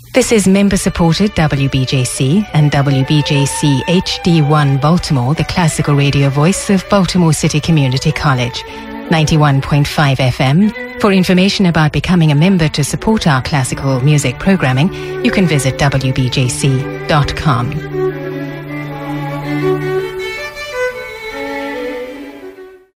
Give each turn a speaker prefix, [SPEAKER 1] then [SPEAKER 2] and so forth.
[SPEAKER 1] This is member-supported WBJC and WBJC HD1 Baltimore, the classical radio voice of Baltimore City Community College. 91.5 FM. For information about becoming a member to support our classical music programming, you can visit WBJC.com.